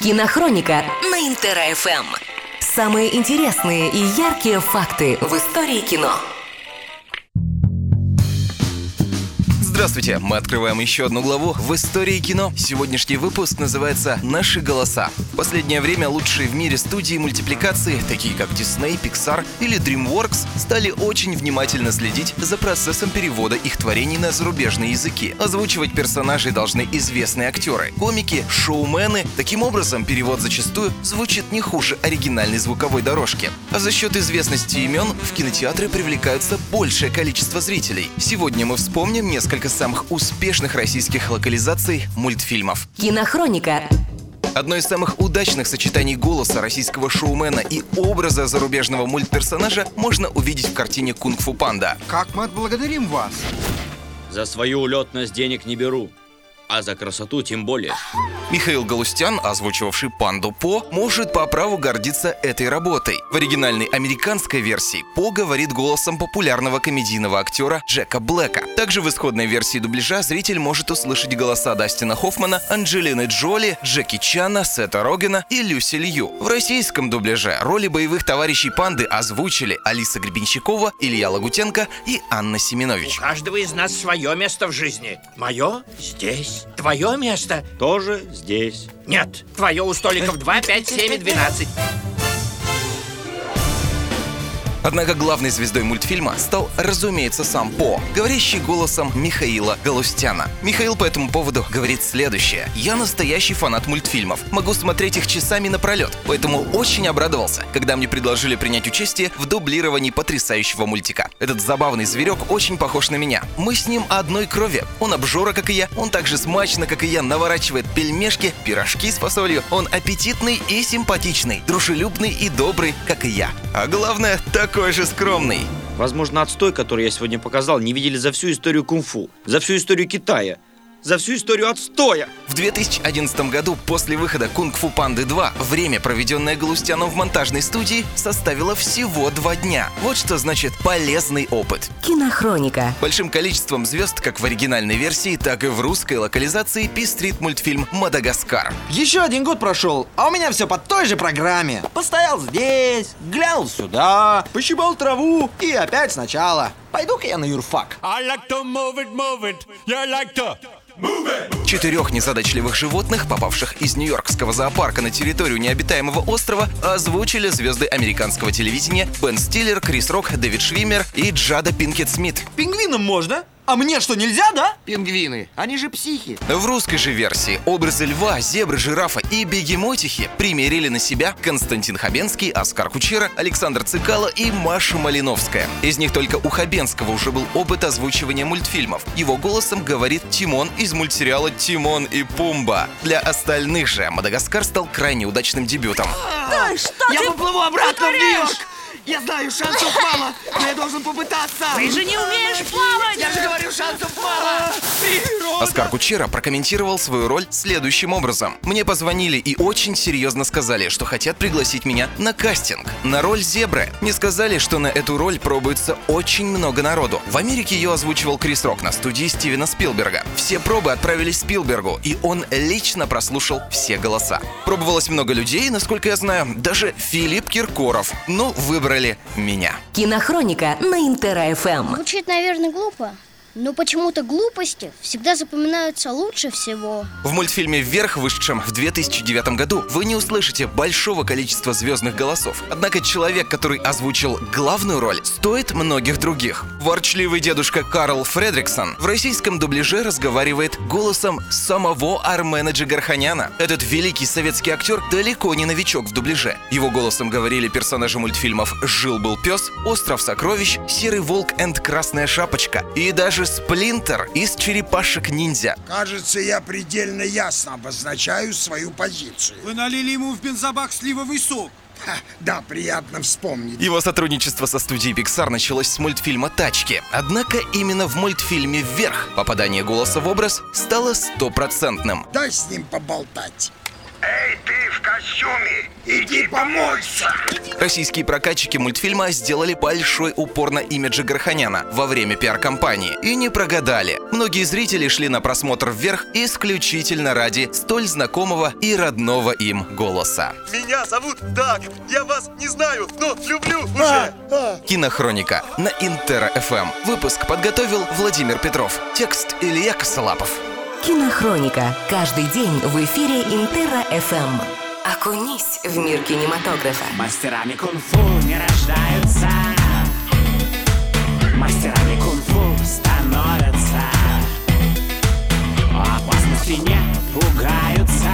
Кинохроника на Интер-ФМ. Самые интересные и яркие факты в истории кино. Здравствуйте! Мы открываем еще одну главу в истории кино. Сегодняшний выпуск называется «Наши голоса». В последнее время лучшие в мире студии мультипликации, такие как Disney, Pixar или DreamWorks, стали очень внимательно следить за процессом перевода их творений на зарубежные языки. Озвучивать персонажей должны известные актеры, комики, шоумены. Таким образом, перевод зачастую звучит не хуже оригинальной звуковой дорожки. А за счет известности имен в кинотеатры привлекаются большее количество зрителей. Сегодня мы вспомним несколько самых успешных российских локализаций мультфильмов. Кинохроника. Одно из самых удачных сочетаний голоса российского шоумена и образа зарубежного мультперсонажа можно увидеть в картине «Кунг-фу панда». Как мы отблагодарим вас? За свою улетность денег не беру, а за красоту тем более. Михаил Галустян, озвучивавший панду По, может по праву гордиться этой работой. В оригинальной американской версии По говорит голосом популярного комедийного актера Джека Блэка. Также в исходной версии дубляжа зритель может услышать голоса Дастина Хоффмана, Анджелины Джоли, Джеки Чана, Сета Рогена и Люси Лью. В российском дубляже роли боевых товарищей панды озвучили Алиса Гребенщикова, Илья Лагутенко и Анна Семенович. У каждого из нас свое место в жизни. Мое здесь. Твое место Тоже здесь. нет. Твое у столиков 2, 5, 7 и 12. Однако главной звездой мультфильма стал, разумеется, сам По, говорящий голосом Михаила Галустяна. Михаил по этому поводу говорит следующее: «Я настоящий фанат мультфильмов, могу смотреть их часами напролет, поэтому очень обрадовался, когда мне предложили принять участие в дублировании потрясающего мультика. Этот забавный зверек очень похож на меня. Мы с ним одной крови. Он обжора, как и я, он так же смачно, как и я, наворачивает пельмешки, пирожки с фасолью. Он аппетитный и симпатичный, дружелюбный и добрый, как и я. А главное, такой же скромный». Возможно, отстой, который я сегодня показал, не видели за всю историю кунг-фу, за всю историю Китая, за всю историю отстоя. В 2011 году, после выхода «Кунг-фу панды 2», время, проведенное Галустяном в монтажной студии, составило всего 2 дня. Вот что значит полезный опыт. Кинохроника. Большим количеством звезд, как в оригинальной версии, так и в русской локализации, пестрит мультфильм «Мадагаскар». Еще один год прошел, а у меня все по той же программе. Постоял здесь, глянул сюда, пощипал траву и опять сначала. Пойду-ка я на юрфак. 4 незадачливых животных, попавших из нью-йоркского зоопарка на территорию необитаемого острова, озвучили звезды американского телевидения Бен Стиллер, Крис Рок, Дэвид Швиммер и Джада Пинкет Смит. Пингвинам можно? А мне что, нельзя, да? Пингвины, они же психи. В русской же версии образы льва, зебры, жирафа и бегемотихи примерили на себя Константин Хабенский, Оскар Кучера, Александр Цикало и Маша Малиновская. Из них только у Хабенского уже был опыт озвучивания мультфильмов. Его голосом говорит Тимон из мультсериала «Тимон и Пумба». Для остальных же «Мадагаскар» стал крайне удачным дебютом. Да что Я ты поплыву обратно в Нью-Йорк. творишь? Я знаю, шансов мало, но я должен попытаться. Ты же не умеешь плавать! Я же говорю, шансов мало. Оскар Кучера прокомментировал свою роль следующим образом. «Мне позвонили и очень серьезно сказали, что хотят пригласить меня на кастинг на роль зебры. Не сказали, что на эту роль пробуется очень много народу. В Америке ее озвучивал Крис Рок на студии Стивена Спилберга. Все пробы отправились Спилбергу, и он лично прослушал все голоса. Пробовалось много людей, насколько я знаю, даже Филипп Киркоров, но выбрали меня». Кинохроника на Интер-ФМ. Звучит, наверное, глупо, но почему-то глупости всегда запоминаются лучше всего. В мультфильме «Вверх», вышедшем в 2009 году, вы не услышите большого количества звездных голосов. Однако человек, который озвучил главную роль, стоит многих других. Ворчливый дедушка Карл Фредриксон в российском дубляже разговаривает голосом самого Армена Джигарханяна. Этот великий советский актер далеко не новичок в дубляже. Его голосом говорили персонажи мультфильмов «Жил-был пес», «Остров сокровищ», «Серый волк энд Красная шапочка» и даже Сплинтер из «Черепашек-ниндзя». Кажется, я предельно ясно обозначаю свою позицию. Вы налили ему в бензобак сливовый сок. Да, приятно вспомнить. Его сотрудничество со студией Pixar началось с мультфильма «Тачки». Однако именно в мультфильме «Вверх» попадание голоса в образ стало 100%. Дай с ним поболтать. Эй, ты в костюме! Иди помойся! Российские прокатчики мультфильма сделали большой упор на имидже Гороханяна во время пиар-компании. И не прогадали. Многие зрители шли на просмотр вверх исключительно ради столь знакомого и родного им голоса. Меня зовут Даг. Я вас не знаю, но люблю уже. Кинохроника на Интера ФМ. Выпуск подготовил Владимир Петров. Текст Илья Косолапов. Кинохроника. Каждый день в эфире Интера ФМ. Окунись в мир кинематографа. Мастерами кунг-фу не рождаются, мастерами кунг-фу становятся. Опасности не пугаются,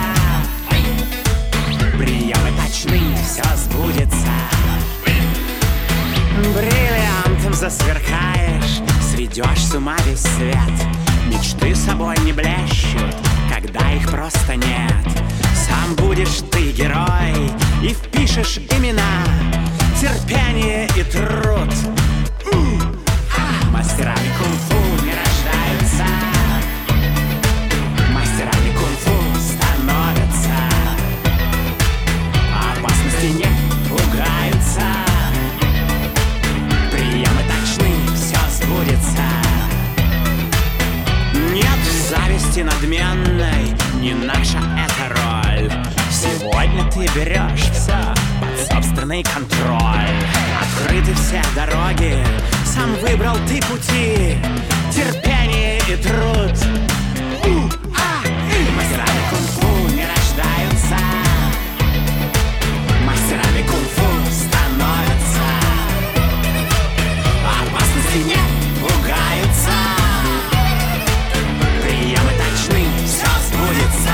приемы точны, все сбудется. Бриллиантом засверкаешь, сведешь с ума весь свет. Мечты собой не блещут, когда их просто нет. Сам будешь ты герой и впишешь имена, терпение и труд. Мастерами кунг-фу не рождаются, мастерами кунг-фу становятся. Опасности не пугаются, приемы точны, все сбудется. Нет зависти надменной, не наша эта роль. Сегодня ты берешь все под собственный контроль. Открыты все дороги, сам выбрал ты пути, терпение и труд. Мастерами кунг-фу не рождаются, мастерами кунг-фу становятся. Опасности не пугаются, приемы точны, все сбудется.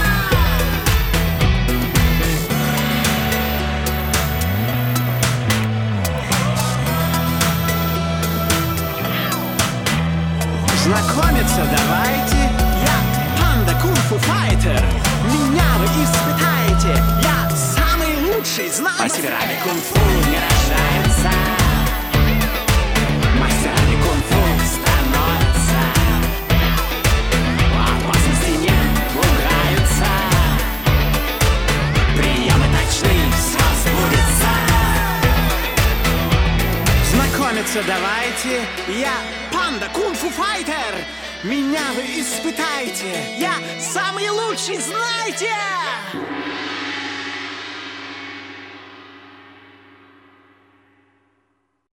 Знакомиться давайте, я панда кунг-фу файтер. Меня вы испытаете, я самый лучший, знаете. Мастерами кунг-фу не рождаются, мастерами кунг-фу становятся. Опасности не пугаются, приемы точны, все сбудется. Знакомиться давайте, я панда кунг-фу файтер. Меня вы испытайте, я самый лучший, знаете.